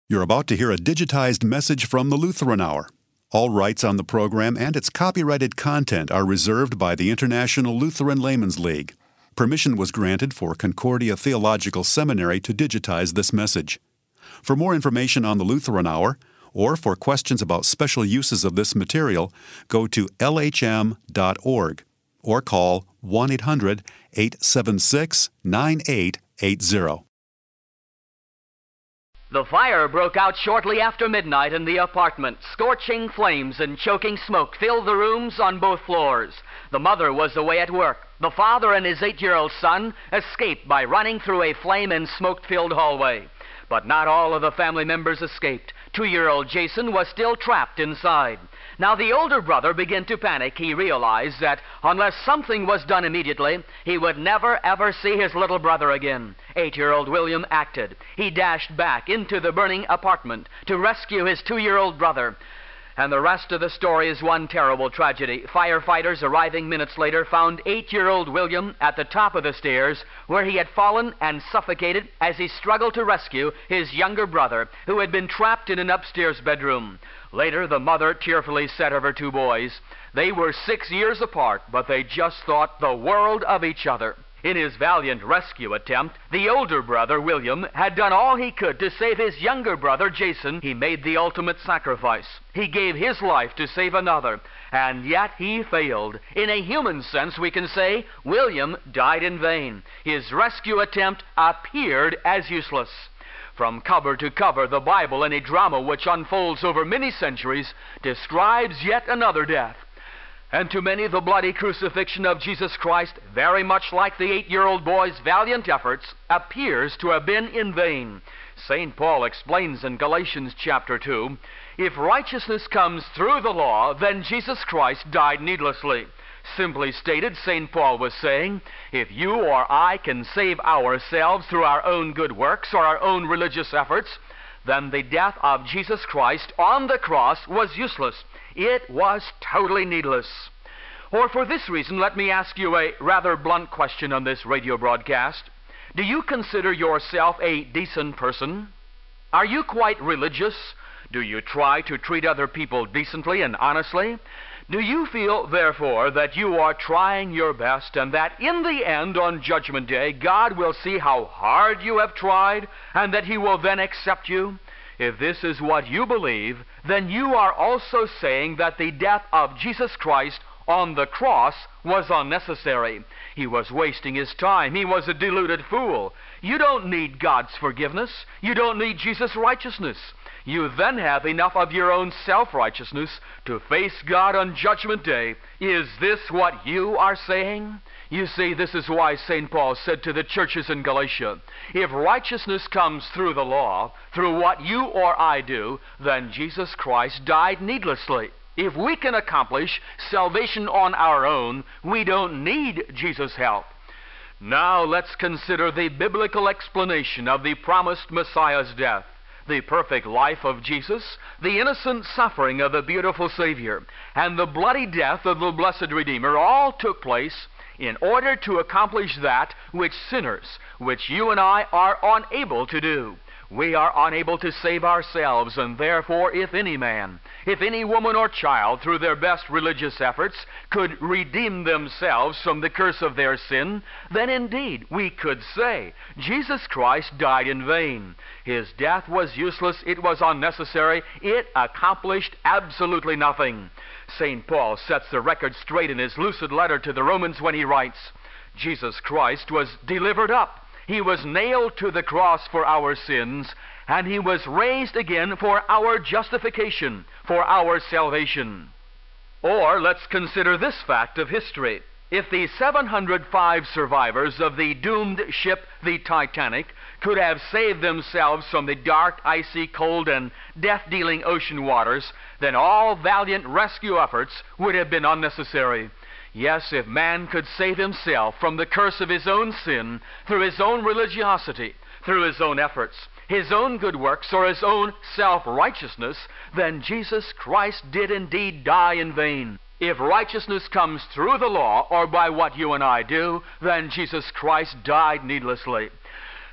You're about to hear a digitized message from the Lutheran Hour. All rights on the program and its copyrighted content are reserved by the International Lutheran Laymen's League. Permission was granted for Concordia Theological Seminary to digitize this message. For more information on the Lutheran Hour, or for questions about special uses of this material, go to lhm.org or call 1-800-876-9880. The fire broke out shortly after midnight in the apartment. Scorching flames and choking smoke filled the rooms on both floors. The mother was away at work. The father and his 8-year-old son escaped by running through a flame and smoke-filled hallway. But not all of the family members escaped. 2-year-old Jason was still trapped inside. Now the older brother began to panic. He realized that unless something was done immediately, he would never ever see his little brother again. 8-year-old William acted. He dashed back into the burning apartment to rescue his 2-year-old brother. And the rest of the story is one terrible tragedy. Firefighters arriving minutes later found 8-year-old William at the top of the stairs where he had fallen and suffocated as he struggled to rescue his younger brother who had been trapped in an upstairs bedroom. Later, the mother tearfully said of her 2 boys, they were 6 years apart, but they just thought the world of each other. In his valiant rescue attempt, the older brother, William, had done all he could to save his younger brother, Jason. He made the ultimate sacrifice. He gave his life to save another, and yet he failed. In a human sense, we can say, William died in vain. His rescue attempt appeared as useless. From cover to cover, the Bible, in a drama which unfolds over many centuries, describes yet another death. And to many, the bloody crucifixion of Jesus Christ, very much like the 8-year-old boy's valiant efforts, appears to have been in vain. St. Paul explains in Galatians chapter 2, if righteousness comes through the law, then Jesus Christ died needlessly. Simply stated, St. Paul was saying, if you or I can save ourselves through our own good works or our own religious efforts, then the death of Jesus Christ on the cross was useless. It was totally needless. Or for this reason, let me ask you a rather blunt question on this radio broadcast. Do you consider yourself a decent person? Are you quite religious? Do you try to treat other people decently and honestly? Do you feel, therefore, that you are trying your best and that in the end, on Judgment Day, God will see how hard you have tried and that He will then accept you? If this is what you believe, then you are also saying that the death of Jesus Christ on the cross was unnecessary. He was wasting His time. He was a deluded fool. You don't need God's forgiveness. You don't need Jesus' righteousness. You then have enough of your own self-righteousness to face God on Judgment Day. Is this what you are saying? You see, this is why St. Paul said to the churches in Galatia, if righteousness comes through the law, through what you or I do, then Jesus Christ died needlessly. If we can accomplish salvation on our own, we don't need Jesus' help. Now let's consider the biblical explanation of the promised Messiah's death. The perfect life of Jesus, the innocent suffering of the beautiful Savior, and the bloody death of the blessed Redeemer all took place in order to accomplish that which sinners, which you and I are unable to do. We are unable to save ourselves, and therefore if any man, if any woman or child, through their best religious efforts, could redeem themselves from the curse of their sin, then indeed we could say, Jesus Christ died in vain. His death was useless, it was unnecessary, it accomplished absolutely nothing. St. Paul sets the record straight in his lucid letter to the Romans when he writes, Jesus Christ was delivered up. He was nailed to the cross for our sins, and He was raised again for our justification, for our salvation. Or let's consider this fact of history. If the 705 survivors of the doomed ship, the Titanic, could have saved themselves from the dark, icy, cold, and death-dealing ocean waters, then all valiant rescue efforts would have been unnecessary. Yes, if man could save himself from the curse of his own sin through his own religiosity, through his own efforts, his own good works, or his own self-righteousness, then Jesus Christ did indeed die in vain. If righteousness comes through the law or by what you and I do, then Jesus Christ died needlessly.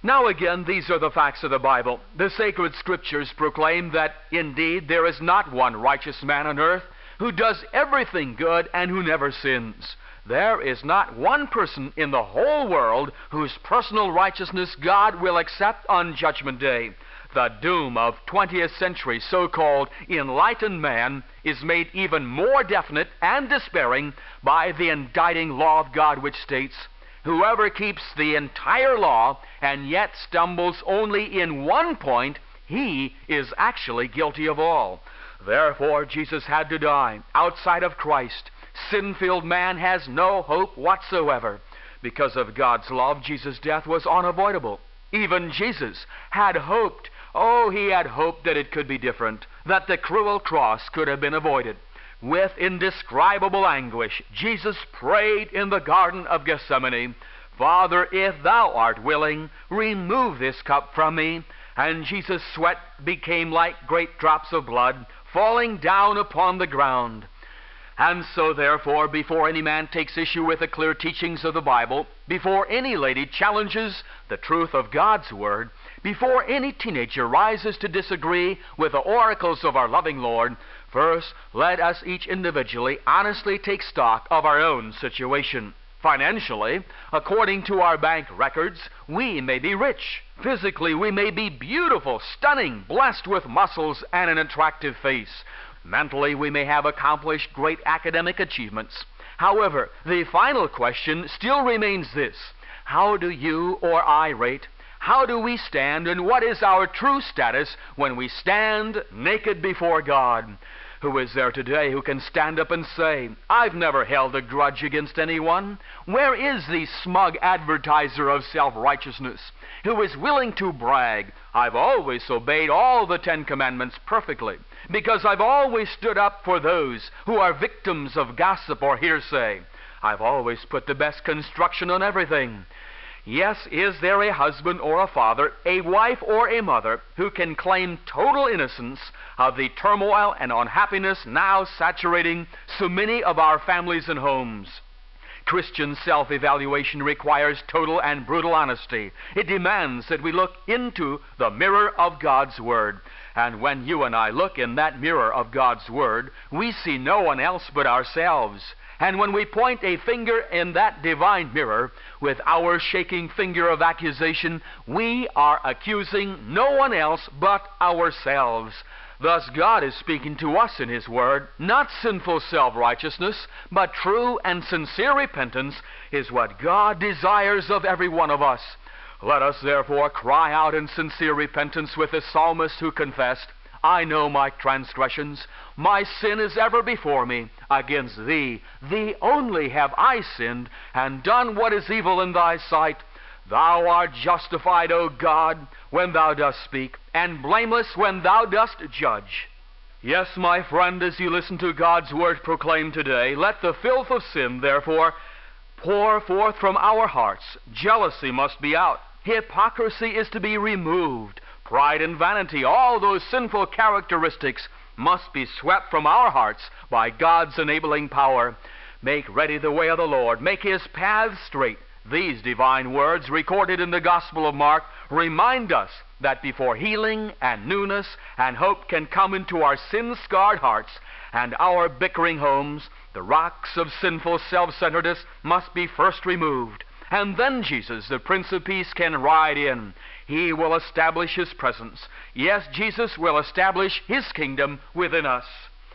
Now again, these are the facts of the Bible. The sacred scriptures proclaim that indeed there is not one righteous man on earth who does everything good and who never sins. There is not one person in the whole world whose personal righteousness God will accept on Judgment Day. The doom of 20th century so-called enlightened man is made even more definite and despairing by the indicting law of God, which states, "Whoever keeps the entire law and yet stumbles only in one point, he is actually guilty of all." Therefore, Jesus had to die. Outside of Christ, sin-filled man has no hope whatsoever. Because of God's love, Jesus' death was unavoidable. Even Jesus had hoped, he had hoped that it could be different, that the cruel cross could have been avoided. With indescribable anguish, Jesus prayed in the Garden of Gethsemane, "Father, if thou art willing, remove this cup from me." And Jesus' sweat became like great drops of blood falling down upon the ground. And so, therefore, before any man takes issue with the clear teachings of the Bible, before any lady challenges the truth of God's Word, before any teenager rises to disagree with the oracles of our loving Lord, first, let us each individually honestly take stock of our own situation. Financially, according to our bank records, we may be rich. Physically, we may be beautiful, stunning, blessed with muscles and an attractive face. Mentally, we may have accomplished great academic achievements. However, the final question still remains this: how do you or I rate? How do we stand, and what is our true status when we stand naked before God? Who is there today who can stand up and say, "I've never held a grudge against anyone"? Where is the smug advertiser of self-righteousness who is willing to brag, "I've always obeyed all the 10 Commandments perfectly, because I've always stood up for those who are victims of gossip or hearsay. I've always put the best construction on everything"? Yes, is there a husband or a father, a wife or a mother, who can claim total innocence of the turmoil and unhappiness now saturating so many of our families and homes? Christian self-evaluation requires total and brutal honesty. It demands that we look into the mirror of God's Word. And when you and I look in that mirror of God's Word, we see no one else but ourselves. And when we point a finger in that divine mirror with our shaking finger of accusation, we are accusing no one else but ourselves. Thus God is speaking to us in His Word. Not sinful self-righteousness, but true and sincere repentance is what God desires of every one of us. Let us therefore cry out in sincere repentance with the psalmist who confessed, "I know my transgressions. My sin is ever before me. Against thee, thee only have I sinned, and done what is evil in thy sight. Thou art justified, O God, when thou dost speak, and blameless when thou dost judge." Yes, my friend, as you listen to God's Word proclaimed today, let the filth of sin, therefore, pour forth from our hearts. Jealousy must be out. Hypocrisy is to be removed. Pride and vanity, all those sinful characteristics, must be swept from our hearts by God's enabling power. Make ready the way of the Lord. Make His paths straight. These divine words recorded in the Gospel of Mark remind us that before healing and newness and hope can come into our sin-scarred hearts and our bickering homes, the rocks of sinful self-centeredness must be first removed. And then Jesus, the Prince of Peace, can ride in. He will establish His presence. Yes, Jesus will establish His kingdom within us.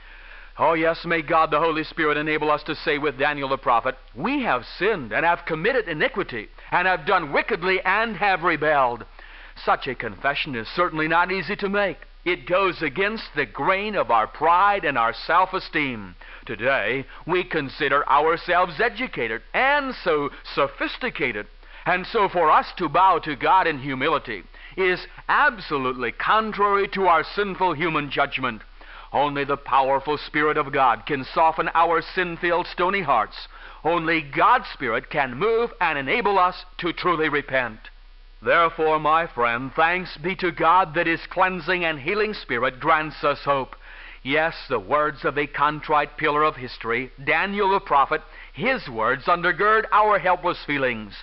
Oh yes, may God the Holy Spirit enable us to say with Daniel the prophet, "We have sinned and have committed iniquity and have done wickedly and have rebelled." Such a confession is certainly not easy to make. It goes against the grain of our pride and our self-esteem. Today, we consider ourselves educated and so sophisticated. And so for us to bow to God in humility is absolutely contrary to our sinful human judgment. Only the powerful Spirit of God can soften our sin-filled, stony hearts. Only God's Spirit can move and enable us to truly repent. Therefore, my friend, thanks be to God that His cleansing and healing Spirit grants us hope. Yes, the words of a contrite pillar of history, Daniel the prophet, his words undergird our helpless feelings.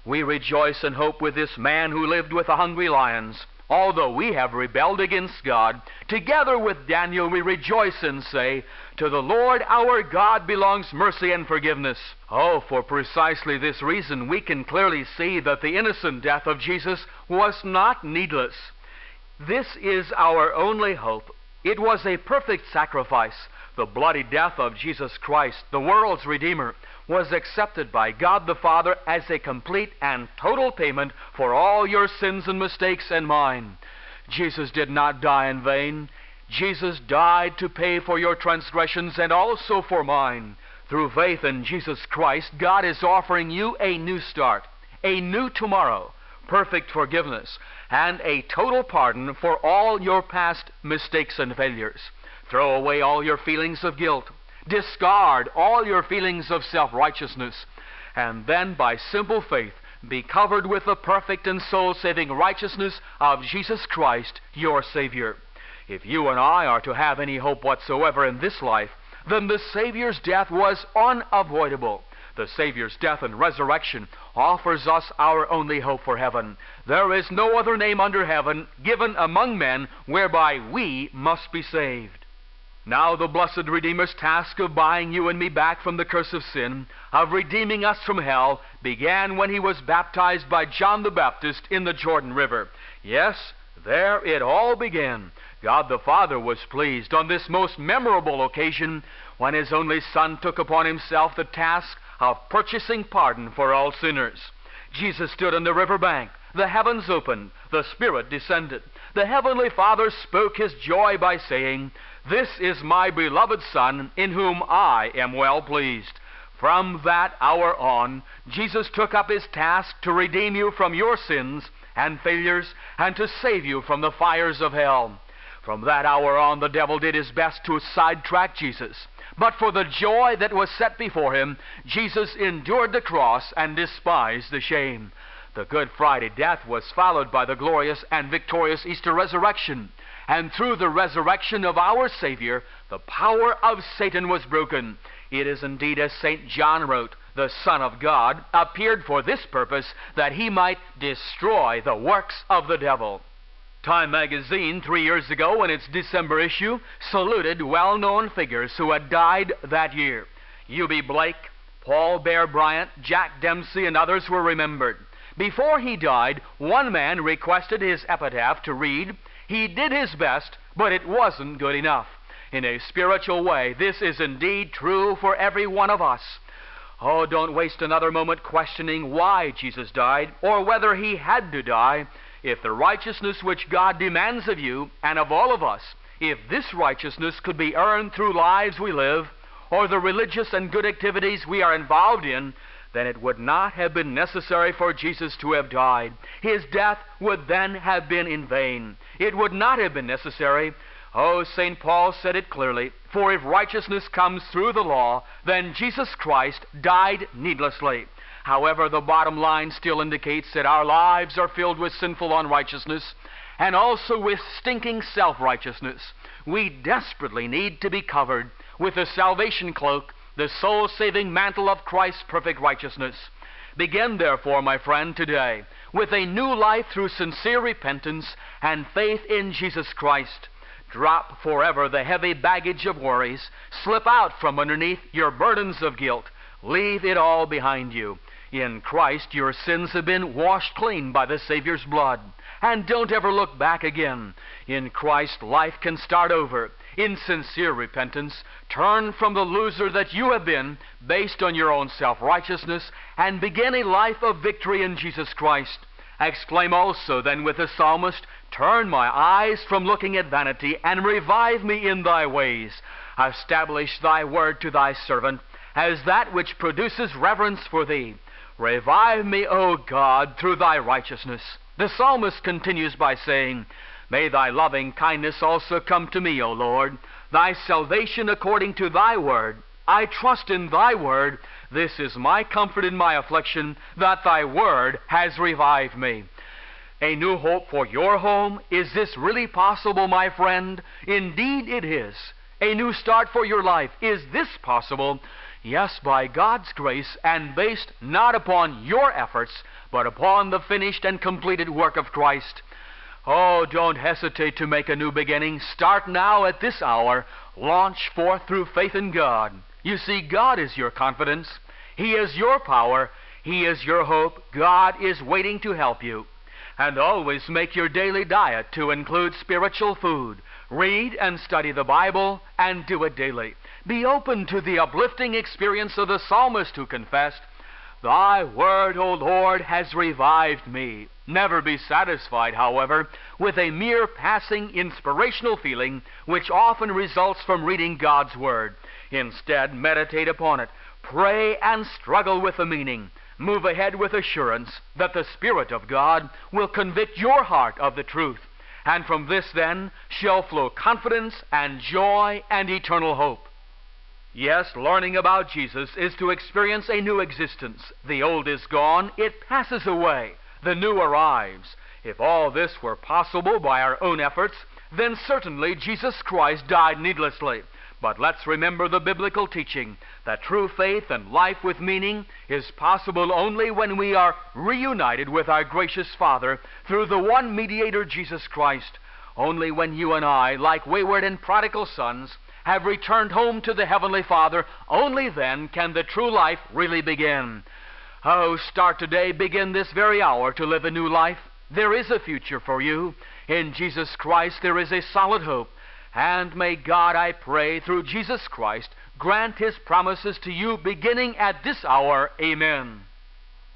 We rejoice and hope with this man who lived with the hungry lions. Although we have rebelled against God, together with Daniel we rejoice and say, to the Lord our God belongs mercy and forgiveness. Oh, for precisely this reason we can clearly see that the innocent death of Jesus was not needless. This is our only hope. It was a perfect sacrifice. The bloody death of Jesus Christ, the world's Redeemer, was accepted by God the Father as a complete and total payment for all your sins and mistakes and mine. Jesus did not die in vain. Jesus died to pay for your transgressions and also for mine. Through faith in Jesus Christ, God is offering you a new start, a new tomorrow, perfect forgiveness, and a total pardon for all your past mistakes and failures. Throw away all your feelings of guilt. Discard all your feelings of self-righteousness, and then by simple faith be covered with the perfect and soul-saving righteousness of Jesus Christ, your Savior. If you and I are to have any hope whatsoever in this life, then the Savior's death was unavoidable. The Savior's death and resurrection offers us our only hope for heaven. There is no other name under heaven given among men whereby we must be saved. Now the blessed Redeemer's task of buying you and me back from the curse of sin, of redeeming us from hell, began when he was baptized by John the Baptist in the Jordan River. Yes, there it all began. God the Father was pleased on this most memorable occasion when his only Son took upon himself the task of purchasing pardon for all sinners. Jesus stood on the river bank. The heavens opened. The Spirit descended. The Heavenly Father spoke his joy by saying, "This is my beloved Son, in whom I am well pleased." From that hour on, Jesus took up his task to redeem you from your sins and failures and to save you from the fires of hell. From that hour on, the devil did his best to sidetrack Jesus. But for the joy that was set before him, Jesus endured the cross and despised the shame. The Good Friday death was followed by the glorious and victorious Easter resurrection. And through the resurrection of our Savior, the power of Satan was broken. It is indeed as St. John wrote, the Son of God appeared for this purpose, that he might destroy the works of the devil. Time magazine, 3 years ago in its December issue, saluted well-known figures who had died that year. U.B. Blake, Paul Bear Bryant, Jack Dempsey, and others were remembered. Before he died, one man requested his epitaph to read, "He did his best, but it wasn't good enough." In a spiritual way, this is indeed true for every one of us. Oh, don't waste another moment questioning why Jesus died, or whether he had to die. If the righteousness which God demands of you and of all of us, if this righteousness could be earned through lives we live, or the religious and good activities we are involved in, then it would not have been necessary for Jesus to have died. His death would then have been in vain. It would not have been necessary. Oh, St. Paul said it clearly, "For if righteousness comes through the law, then Jesus Christ died needlessly." However, the bottom line still indicates that our lives are filled with sinful unrighteousness and also with stinking self-righteousness. We desperately need to be covered with the salvation cloak, the soul-saving mantle of Christ's perfect righteousness. Begin, therefore, my friend, today with a new life through sincere repentance and faith in Jesus Christ. Drop forever the heavy baggage of worries. Slip out from underneath your burdens of guilt. Leave it all behind you. In Christ, your sins have been washed clean by the Savior's blood. And don't ever look back again. In Christ, life can start over. In sincere repentance, turn from the loser that you have been, based on your own self-righteousness, and begin a life of victory in Jesus Christ. Exclaim also then with the psalmist, "Turn my eyes from looking at vanity, and revive me in thy ways. Establish thy word to thy servant, as that which produces reverence for thee. Revive me, O God, through thy righteousness." The psalmist continues by saying, "May thy loving kindness also come to me, O Lord, thy salvation according to thy word. I trust in thy word. This is my comfort in my affliction, that thy word has revived me." A new hope for your home? Is this really possible, my friend? Indeed it is. A new start for your life? Is this possible? Yes, by God's grace, and based not upon your efforts, but upon the finished and completed work of Christ. Oh, don't hesitate to make a new beginning. Start now at this hour. Launch forth through faith in God. You see, God is your confidence. He is your power. He is your hope. God is waiting to help you. And always make your daily diet to include spiritual food. Read and study the Bible, and do it daily. Be open to the uplifting experience of the psalmist who confessed, "Thy word, O Lord, has revived me." Never be satisfied, however, with a mere passing inspirational feeling which often results from reading God's Word. Instead, meditate upon it. Pray and struggle with the meaning. Move ahead with assurance that the Spirit of God will convict your heart of the truth. And from this, then, shall flow confidence and joy and eternal hope. Yes, learning about Jesus is to experience a new existence. The old is gone, it passes away. The new arrives. If all this were possible by our own efforts, then certainly Jesus Christ died needlessly. But let's remember the biblical teaching that true faith and life with meaning is possible only when we are reunited with our gracious Father through the one mediator, Jesus Christ. Only when you and I, like wayward and prodigal sons, have returned home to the Heavenly Father, only then can the true life really begin. Oh, start today, begin this very hour to live a new life. There is a future for you. In Jesus Christ there is a solid hope. And may God, I pray, through Jesus Christ, grant His promises to you beginning at this hour. Amen.